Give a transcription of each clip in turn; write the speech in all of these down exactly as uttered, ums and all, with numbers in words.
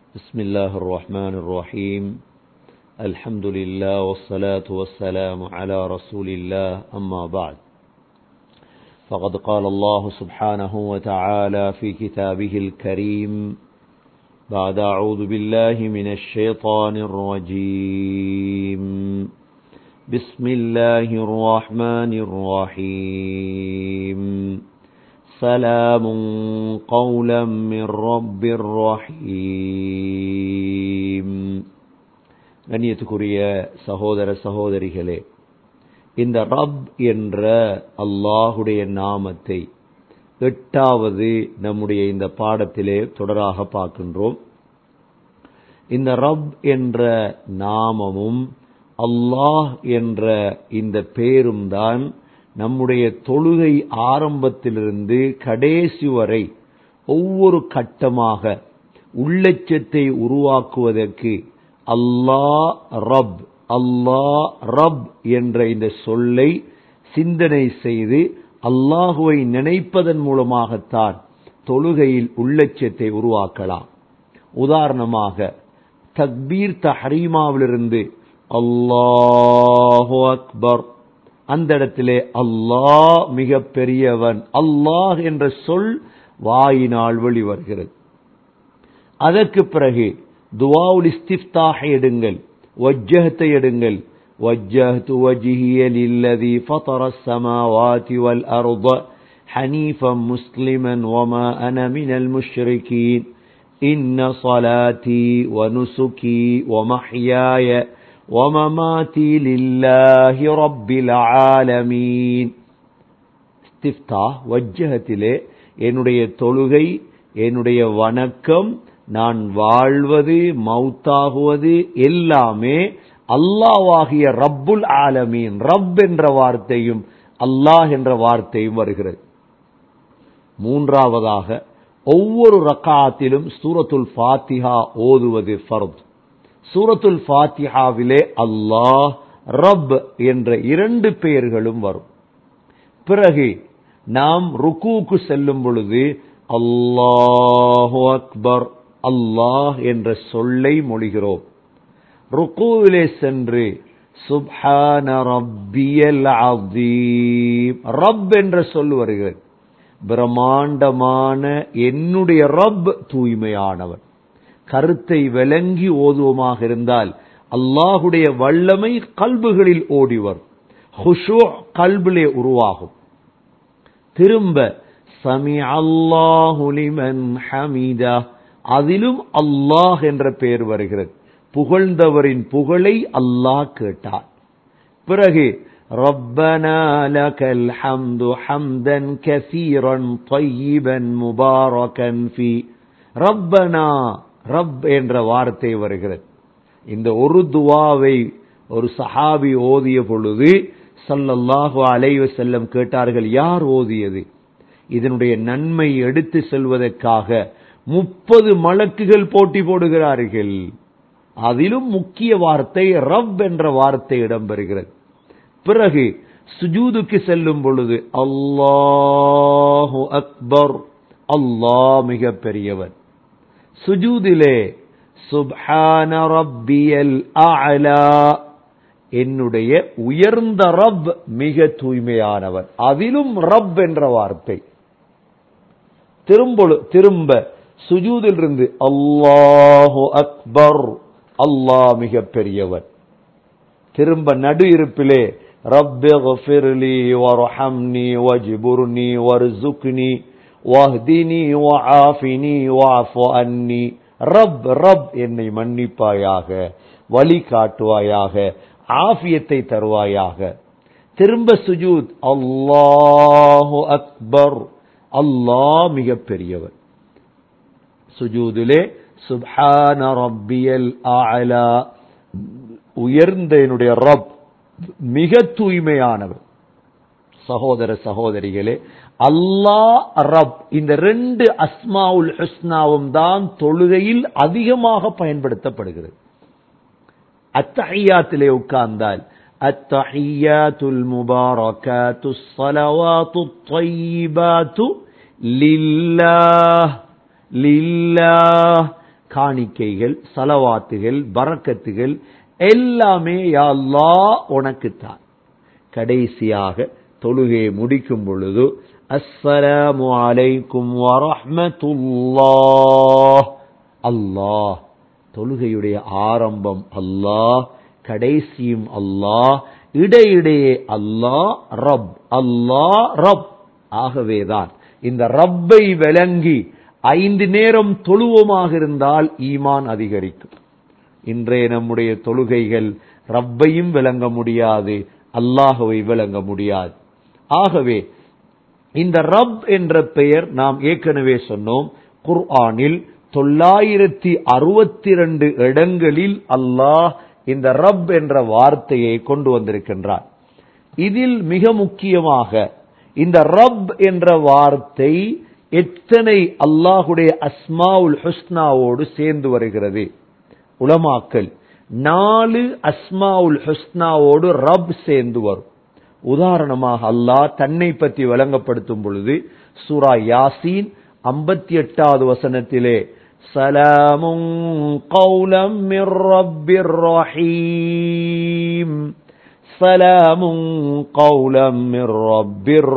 بسم الله الرحمن الرحيم. الحمد لله والصلاة والسلام على رسول الله، أما بعد، فقد قال الله سبحانه وتعالى في كتابه الكريم بعد أعوذ بالله من الشيطان الرجيم. بسم الله الرحمن الرحيم. سلام قولا من رب رحيم. கண்ணியத்துக்குரிய சகோதர சகோதரிகளே, இந்த ரப் என்ற அல்லாஹுடைய நாமத்தை எட்டாவது நம்முடைய இந்த பாடத்திலே தொடராக பார்க்கின்றோம். இந்த ரப் என்ற நாமமும் அல்லாஹ் என்ற இந்த பேரும் தான் நம்முடைய தொழுகை ஆரம்பத்திலிருந்து கடைசி வரை ஒவ்வொரு கட்டமாக உள்ளச்சத்தை உருவாக்குவதற்கு அல்லாஹ் ரப் அல்லாஹ் ரப் என்ற இந்த சொல்லை சிந்தனை செய்து அல்லாஹுவை நினைப்பதன் மூலமாகத்தான் தொழுகையில் உள்ளச்சத்தை உருவாக்கலாம். உதாரணமாக தக்பீர் தஹ்ரீமாவிலிருந்து அல்லாஹு அக்பர், அந்த இடத்திலே அல்லாஹ் மிக பெரியவன், அல்லாஹ் என்ற சொல் வாயினால் வெளிவருகிறது. அதற்கு பிறகு துஆவுல் இஸ்திஃப்தாஹ் எடுங்கள், வஜ்ஜஹத்தை எடுங்கள். வஜ்ஜஹ்து வஜ்ஹிய லில்லதி ஃபதரஸ் ஸமாவாதி வல் அர்த ஹனீஃபன் முஸ்லிமன் வமா அன மினல் முஷ்ரிகீன். இன்ன ஸலாத்தி வ நுசுகி வ மஹ்யாய வமமாதி லில்லாஹி ரப்பில் ஆலமீன். இஸ்திஃப்தாஹ் வஜ்ஜஹத்திலே என்னுடைய தொழுகை, என்னுடைய வணக்கம், நான் வாழ்வது மௌத்தாகுவது எல்லாமே அல்லாஹ்வாகிய ரப்புல் ஆலமீன், ரப் என்ற வார்த்தையும் அல்லாஹ் என்ற வார்த்தையும் வருகிறது. மூன்றாவதாக ஒவ்வொரு ரக்காத்திலும் சூரத்துல் ஃபாத்திஹா ஓதுவது ஃபர்த். சூரத்துல் ஃபாத்திஹாவிலே அல்லாஹ் ரப் என்ற இரண்டு பெயர்களும் வரும். பிறகு நாம் ருக்கூக்கு செல்லும் பொழுது அல்லாஹு அக்பர், அல்லாஹ் என்ற சொல்லை மொழிகிறோம். ருக்கூவிலே சென்று சுப்ஹான ரப்பியல் அஸீம், ரப் என்ற சொல் வருகிறது. பிரம்மாண்டமான என்னுடைய ரப் தூய்மையானவன். கருத்தை விளங்கி ஓதுவமாக இருந்தால் அல்லாஹுடைய வல்லமை கல்புகளில் ஓடிவர், ஹுஷூ கல்பிலே உருவாகும். திரும்ப சமி அல்லாஹு லிமன் ஹமீதா, அதிலும் அல்லாஹ் என்ற பெயர் வருகிறது. புகழ்ந்தவரின் புகழை அல்லாஹ் கேட்டார். பிறகு ரப்பனா லகல் ஹம்து ஹம்தன் கஸீரன் த்வையிபன் முபாரகன் ஃபீ. ரப்பனா, ரப் என்ற வார்த்தை வருகிறது. இந்த ஒரு துவாவை ஒரு சஹாபி ஓதிய பொழுது ஸல்லல்லாஹு அலைஹி வஸல்லம் கேட்டார்கள், யார் ஓதியது? இதனுடைய நன்மை எடுத்து செல்வதற்காக முப்பது மலக்குகள் போட்டி போடுகிறார்கள். அதிலும் முக்கிய வார்த்தை ரப் என்ற வார்த்தை இடம்பெறுகிறது. பிறகு சுஜூதுக்கு செல்லும் பொழுது அல்லாஹு அக்பர், அல்லாஹ் மிக பெரியவன். சுஜூதிலே சுப்ஹான ரப்பியல் அஅலா, என்னுடைய உயர்ந்த ரப் மிக தூய்மையானவன், அதிலும் ரப் என்ற வார்த்தை. திரும்ப திரும்ப சுஜூதிலிருந்து அல்லாஹு அக்பர், அல்லாஹ் மிக பெரியவன். திரும்ப நடு இருப்பிலே ரப்பிக்ஃபிர்லி வர்ஹம்னி வஜ்புர்னி வர்சுக்னி வஹ்தினி வஆஃபினி வஅஃபு அன்னி. ரப் ரப், என்னை மன்னிப்பாயாக, வழி காட்டுவாயாக, ஆஃபியத்தை தருவாயாக. திரும்ப சுஜூத் அல்லாஹு அக்பர், அல்லாஹ் மிக பெரியவன். சுஜூதிலே சுப்ஹான ரப்பியல் அஅலா, உயர்ந்த என்னுடைய ரப் மிக தூய்மையானவர். சகோதர சகோதரிகளே, அல்லாஹ் ரப் இந்த ரெண்டு அஸ்மாவுல் ஹுஸ்னாவும் தான் தொழுகையில் அதிகமாக பயன்படுத்தப்படுகிறது. அத்தஹியாத்திலே உட்கார்ந்தால் அத்தஹியாத்துல் முபாரகாத்துஸ் ஸலவாத்துத் த்வையிபாத்து லில்லாஹ் லில்லாஹ் காணிக்கைகள், சலவாத்துகள், பரக்கத்துகள் எல்லாமே யா அல்லாஹ் உனக்குத்தான். கடைசியாக தொழுகை முடிக்கும் பொழுது அஸ்ஸலாமு அலைக்கும் வரஹ்மத்துல்லாஹ். அல்லாஹ், தொழுகையுடைய ஆரம்பம் அல்லாஹ், கடைசியும் அல்லாஹ், இடையிடையே அல்லாஹ் ரப், அல்லாஹ் ரப். ஆகவேதான் இந்த ரப்பை விளங்கி ஐந்து நேரம் தொழுவோமாக இருந்தால் ஈமான் அதிகரிக்கும். இன்றைய நம்முடைய தொழுகைகள் ரப்பையும் விளங்க முடியாது, அல்லாஹுவை விளங்க முடியாது. ஆகவே இந்த ரப் என்ற பெயர் நாம் ஏற்கனவே சொன்னோம், குர்ஆனில் தொள்ளாயிரத்தி அறுபத்தி இரண்டு இடங்களில் அல்லாஹ் இந்த ரப் என்ற வார்த்தையை கொண்டு வந்திருக்கின்றார். இதில் மிக முக்கியமாக இந்த ரப் என்ற வார்த்தை எத்தனை அல்லாஹுடைய அஸ்மாவுல் ஹுஸ்னாவோடு சேர்ந்து வருகிறது? உலமாக்கள் நாலு அஸ்மாவுல் ஹுஸ்னாவோடு ரப் சேர்ந்து வரும். உதாரணமாக அல்லாஹ் தன்னை பற்றி வழங்கப்படுத்தும் பொழுது சூரா யாசீன் ஐம்பத்தி எட்டாவது வசனத்திலே சலாமுன் கௌலம் மிர் ரப்பிர் ரஹீம், சலாமுன் கௌலம் மிர் ரப்பிர்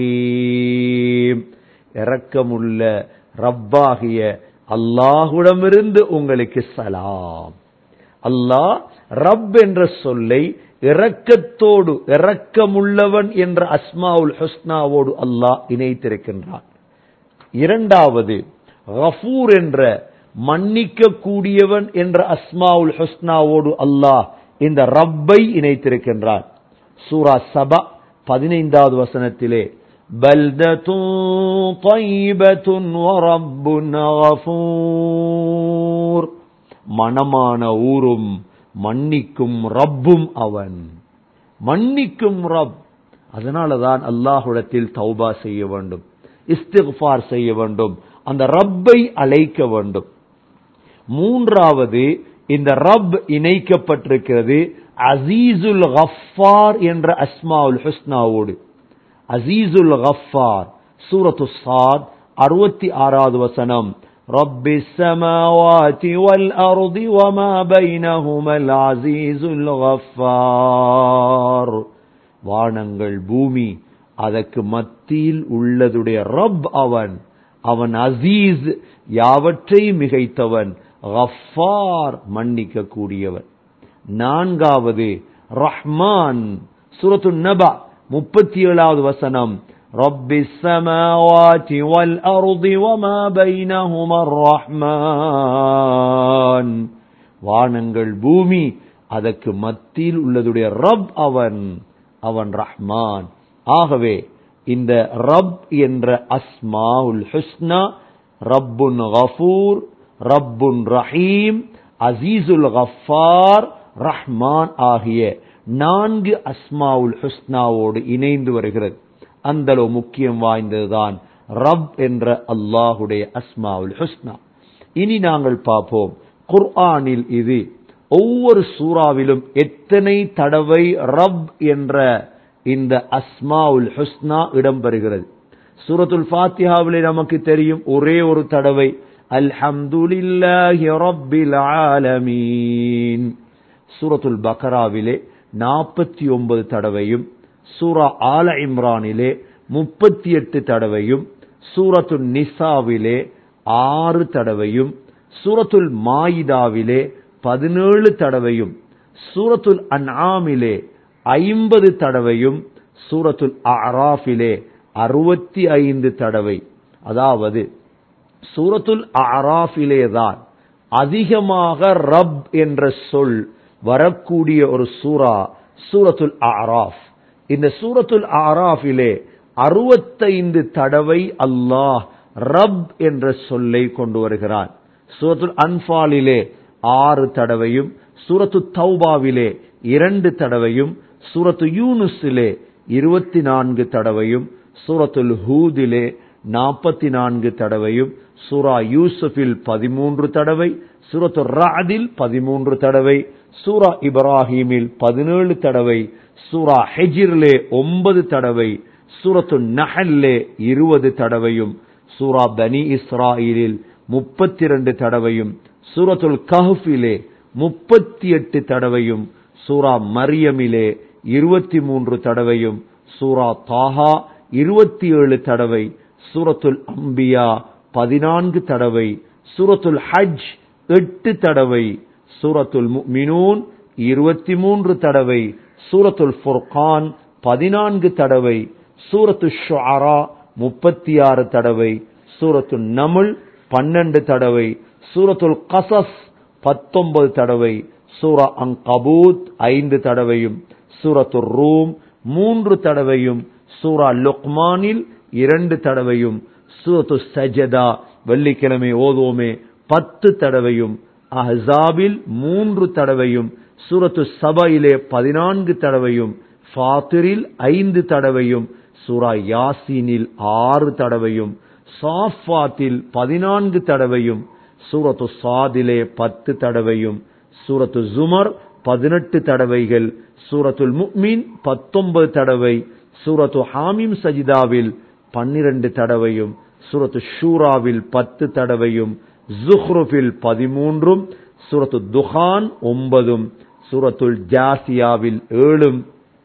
ரஹீம், இரக்கமுள்ள ரப்பாகிய அல்லாஹ்விடமிருந்து உங்களுக்கு சலாம். அல்லாஹ் ரப் என்ற சொல்லை இரக்கத்தோடு, இரக்கமுள்ளவன் என்ற அஸ்மாவுல் ஹுஸ்னாவோடு அல்லாஹ் இணைத்திருக்கின்றான். இரண்டாவது கஃபூர் என்ற மன்னிக்க கூடியவன் என்ற அஸ்மாவுல் ஹுஸ்னாவோடு அல்லாஹ் இந்த ரப்பை இணைத்திருக்கின்றான். சூரா சபா பதினைந்தாவது வசனத்திலே பல்தத்துன் தைபத்துன் வ ரப்புன் கஃபூர், மனமான ஊரும் மன்னிக்கும் ரப்பும் அவன். மன்னிக்கும் ரப். அதனாலதான் அல்லாஹ்விடத்தில் தௌபா செய்ய வேண்டும், இஸ்திக்ஃபார் செய்ய வேண்டும், அந்த ரப்பை அழைக்க வேண்டும். மூன்றாவது இந்த ரப் இணைக்கப்பட்டிருக்கிறது அசீசுல் கஃபார் என்ற அஸ்மாவுல் ஹுஸ்னாவோடு. அசீசுல் கஃபார் சூரத்து ஸாத் அறுபத்தி ஆறாவது வசனம் ரப்பிஸ் ஸமாவாதி வல் அர்தி வமா பைனஹுமல் அஸீஸுல் கஃபார், வானங்கள் பூமி அதற்கு மத்தியில் உள்ளதுடைய ரப் அவன். அவன் அசீஸ், யாவற்றை மிகைத்தவன், கஃபார், மன்னிக்க கூடியவன். நான்காவது ரஹ்மான் சூரத்து நபா முப்பத்தி ஏழாவது வசனம் ரப்பிஸ் ஸமாவாதி வல் அர்தி வமா பைனஹுமர் ரஹ்மான், வானங்கள் பூமி அதற்கு மத்தியில் உள்ளதுடைய ரப் அவன், அவன் ரஹ்மான். ஆகவே இந்த ரப் என்ற அஸ்மாவுல் ஹுஸ்னா ரப்புன் கஃபூர், ரப்புன் ரஹீம், அசீசுல் கஃபார், ரஹ்மான் ஆகிய நான்கு அஸ்மாவுல் ஹுஸ்னாவோடு இணைந்து வருகிறது. அந்த அளவு முக்கியம் வாய்ந்ததுதான் ரப் என்ற அல்லாஹுடைய அஸ்மாவுல் ஹுஸ்னா. இனி நாங்கள் பார்ப்போம் குர்ஆனில் இது ஒவ்வொரு சூறாவிலும் எத்தனை தடவை ரப் என்ற இந்த அஸ்மாவுல் ஹுஸ்னா இடம்பெறுகிறது. சூரத்துல் ஃபாத்திஹாவிலே நமக்கு தெரியும் ஒரே ஒரு தடவை அல்ஹம்துலில்லாஹி ரப்பில் ஆலமீன். சூரத்துல் பக்ராவிலே நாற்பத்தி ஒன்பது தடவையும், சூரா ஆல இம்ரானிலே முப்பத்தி எட்டு தடவையும், சூரத்துல் நிசாவிலே ஆறு தடவையும், சூரத்துல் மாயிதாவிலே பதினேழு தடவையும், சூரத்துல் அன்ஆமிலே ஐம்பது தடவையும், சூரத்துல் அராஃபிலே அறுபத்தி ஐந்து தடவை. அதாவது சூரத்துல் அராஃபிலே தான் அதிகமாக ரப் என்ற சொல் வரக்கூடிய ஒரு சூரா சூரத்துல் அராஃப். இந்த சூரத்துல் அராஃபிலே அறுபத்தைந்து தடவை அல்லாஹ் ரப் என்ற சொல்லை கொண்டு வருகிறான். சூரத்துல் அன்ஃபாலிலே ஆறு தடவையும், சூரத்து தௌபாவிலே இரண்டு தடவையும், சூரத்து யூனுஸிலே இருபத்தி நான்கு தடவையும், சூரத்துல் ஹூதிலே நாற்பத்தி நான்கு தடவையும், சூரா யூசுஃபில் பதிமூன்று தடவை, சூரத்து ரஅதில் பதிமூன்று தடவை, சூரா இப்ராஹீமில் பதினேழு தடவை, சூரா ஹிஜ்ரிலே ஒன்பது தடவை, சூரத்து நஹல்லே இருபது தடவையும், சூரா பனி இஸ்ராயிலில் முப்பத்தி இரண்டு தடவையும், சூரத்துல் கஹ்ஃபிலே முப்பத்தி எட்டு தடவையும், சூரா மரியமிலே இருபத்தி மூன்று தடவையும், சூரா தாஹா இருபத்தி ஏழு தடவை, சூரத்துல் அம்பியா பதினான்கு தடவை, சூரத்துல் ஹஜ் எட்டு தடவை, சூரத்துல் முஃமினூன் இருபத்தி மூன்று தடவை, சூரத்துல் ஃபுர்கான் பதினான்கு தடவை, சூரத்துல் ஷுஆரா முப்பத்தி ஆறு தடவை, சூரத்துல் நமுல் பன்னெண்டு தடவை, சூரத்துல் கஸஸ் பத்தொன்பது தடவை, சூரா அன்கபூத் ஐந்து தடவையும், சூரத்துல் ரூம் மூன்று தடவையும், சூரா லுக்மானில் இரண்டு தடவையும், சூரத்துல் சஜதா வெள்ளிக்கிழமை ஓதுவோமே பத்து தடவையும், அஹ்ஸாபில் மூன்று தடவையும், சூரத்து சபையிலே பதினான்கு தடவையும், ஃபாத்திரில் ஐந்து தடவையும், சூரா யாசீனில் ஆறு தடவையும், சாஃபாத்தில் பதினான்கு தடவையும், சூரத்து சாதிலே பத்து தடவையும், சூரத்து ஜுமர் பதினெட்டு தடவைகள், சூரத்துல் முஃமின் பத்தொன்பது தடவை, சூரத்து ஹாமீம் சஜிதாவில் பன்னிரண்டு தடவையும், சூரத்து ஷூராவில் பத்து தடவையும், ஜுஹ்ருஃபில் பதிமூன்றும், சூரத்து துஹான் ஒன்பதும், சூரத்துல் ஜாசியாவில் ஏழும்,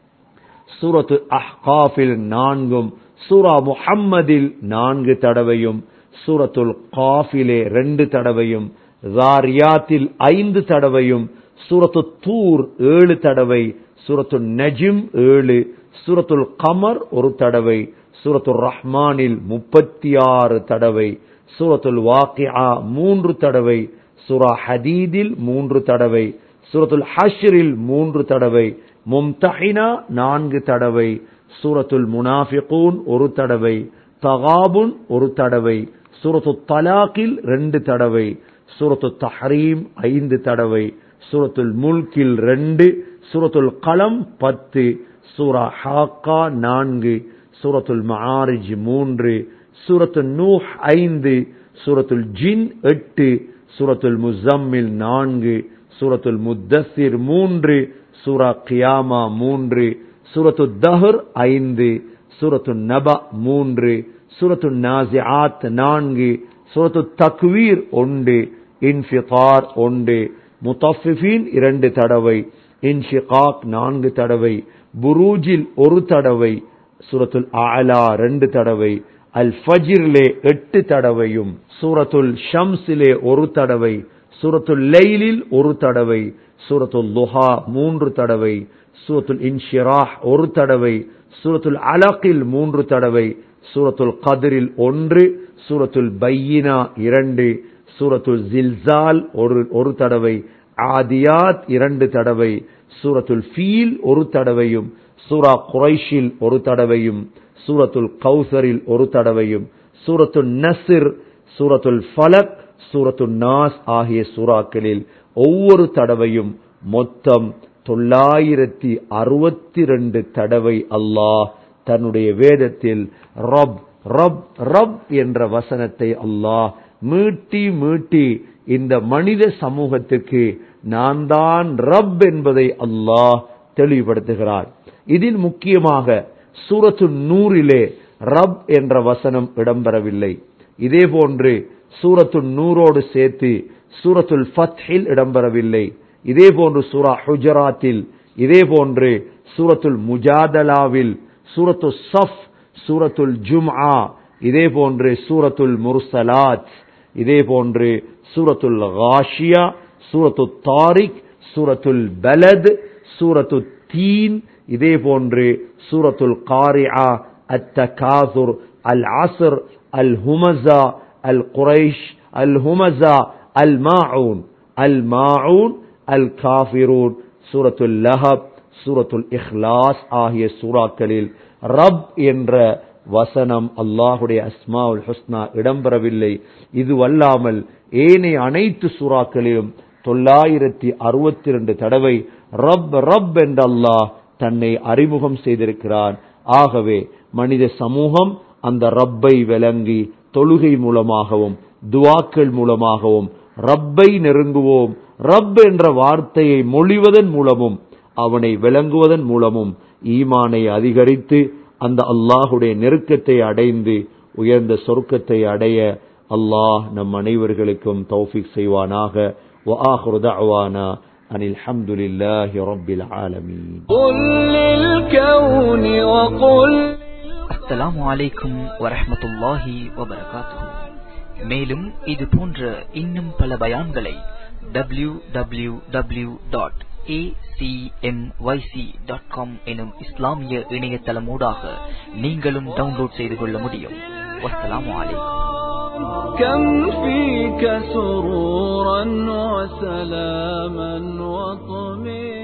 சூரத்து அஹ்காஃபில் நான்கும், சூரா முஹம்மதில் நான்கு தடவையும், சூரத்துல் காஃபிலே ரெண்டு தடவையும், ஜாரியாத்தில் ஐந்து தடவையும், சூரத்து தூர் ஏழு தடவை, சூரத்து நஜ்ம் ஏழு, சூரத்துல் கமர் ஒரு தடவை, சூரத்துல் ரஹ்மானில் முப்பத்தி ஆறு தடவை, சூரத்துல் வாக்கிஆ மூன்று தடவை, சூரா ஹதீதில் மூன்று தடவை, சூரத்துல் ஹஷ்ரில் மூன்று தடவை, மும்தஹினா நான்கு தடவை, சூரத்துல் முனாஃபிகூன் ஒரு தடவை, தகாபுன் ஒரு தடவை, சூரத்துல் தலாக்கில் ரெண்டு தடவை, சூரத்துல் தஹ்ரீம் ஐந்து தடவை, சூரத்துல் முல்கில் ரெண்டு, சூரத்துல் கலம் பத்து, சூரா ஹாக்கா நான்கு, சூரத்துல் மஆரிஜ் மூன்று, சூரத்துல் நூஹ் ஐந்து, சூரத்துல் ஜின் எட்டு, சூரத்துல் முஸம்மில் நான்கு, சூரத்துல் முத்தஸிர் மூன்று, சூரா கியாமா மூன்று, சூரத்துல் தஹர் ஐந்து, சூரத்துல் நபா மூன்று, சூரத்துல் நாஸிஆத் நான்கு, சூரத்துல் தக்வீர் ஒன்று, இன்ஃபிதார் ஒன்று, முத்தஃபிஃபீன் இரண்டு தடவை, இன்ஷிகாக் நான்கு தடவை, புரூஜில் ஒரு தடவை, சூரத்துல் அலா ரெண்டு தடவை, அல் ஃபஜ்ரிலே எட்டு தடவையும், சூரத்துல் ஷம்ஸிலே ஒரு தடவை, சூரத்துல் லைலில் ஒரு தடவை, சூரத்துல் துஹா மூன்று தடவை, சூரத்துல் இன்ஷிராஹ் ஒரு தடவை, சூரத்துல் அலகில் மூன்று தடவை, சூரத்துல் கத்ரில் ஒன்று, சூரத்துல் பையினா இரண்டு, சூரத்துல் ஜில்சால் ஒரு ஒரு தடவை, ஆதியாத் இரண்டு தடவை, சூரத்துல் ஃபீல் ஒரு தடவையும், சூரா குரைஷில் ஒரு தடவையும், சூரத்துல் கௌசரில் ஒரு தடவையும், சூரத்துல் நஸ்ர், சூரத்துல் ஃபலக், சூரத்துல் நாஸ் ஆகிய சூறாக்களில் ஒவ்வொரு தடவையும் மொத்தம் தொள்ளாயிரத்தி அறுபத்தி ரெண்டு தடவை அல்லாஹ் தன்னுடைய வேதத்தில் ரப் ரப் ரப் என்ற வசனத்தை அல்லாஹ் மீட்டி மீட்டி இந்த மனித சமூகத்துக்கு நான் தான் ரப் என்பதை அல்லாஹ் தெளிவுபடுத்துகிறார். இதில் முக்கியமாக சூரத்து நூறிலே ரப் என்ற வசனம் இடம்பெறவில்லை. இதே போன்று சூரத்து நூரோடு சேர்த்து சூரத்துல் ஃபத்ஹில் இடம்பெறவில்லை. இதே போன்று சூரா ஹுஜராத்தில், இதே போன்று சூரத்துல் முஜாதலாவில், சூரத்து சஃப், சூரத்துல் ஜும்ஆ, இதே போன்று சூரத்துல் முர்சலாத், இதே போன்று சூரத்துல் காஷியா, சூரத்துல் தாரிக், சூரத்துல் பலத், சூரத்துல் தீன், இதே போன்று சூரத்துல் காரிஆ, அத்தகாசுர், அல் அஸ்ர், அல் ஹுமஸா, அல் குரைஷ், அல் ஹுமஸா, அல் மாஊன், அல் மாஊன், அல் காஃபிரூன், சூரத்துல் லஹப், சூரத்துல் இஹ்லாஸ் ஆகிய சூறாக்களில் ரப் என்ற வசனம் அல்லாஹுடைய அஸ்மாவுல் ஹுஸ்னா இடம்பெறவில்லை. இதுவல்லாமல் ஏனைய அனைத்து சூறாக்களிலும் தொள்ளாயிரத்தி அறுபத்தி இரண்டு தடவை ரப் ரப் என்ற அல்லாஹ் தன்னை அறிமுகம் செய்திருக்கிறான். ஆகவே மனித சமூகம் அந்த ரப்பை விளங்கி தொழுகை மூலமாகவும் துவாக்கள் மூலமாகவும் ரப்பை நெருங்குவோம், ரப் என்ற வார்த்தையை மொழிவதன் மூலமும் அவனை விளங்குவதன் மூலமும் ஈமானை அதிகரித்து அந்த அல்லாஹுடைய நெருக்கத்தை அடைந்து உயர்ந்த சொர்க்கத்தை அடைய அல்லாஹ் நம் அனைவர்களுக்கும் தௌஃபீக் செய்வானாக. வ ஆகிரு தஅவானா அனில் ஹம்துலில்லாஹி ரப்பில் ஆலமீன். அஸ்ஸலாமு அலைக்கும் வரஹ்மத்துல்லாஹி வபரகாத்துஹு. மேலும் இது போன்ற இன்னும் பல பயான்களை W W W dot A C M Y C dot com எனும் இஸ்லாமிய இணையதளமூடாக நீங்களும் டவுன்லோட் செய்து கொள்ள முடியும். வஸ்ஸலாமு அலைக்கும். كم فيك سرورا وسلاما وطمئنانا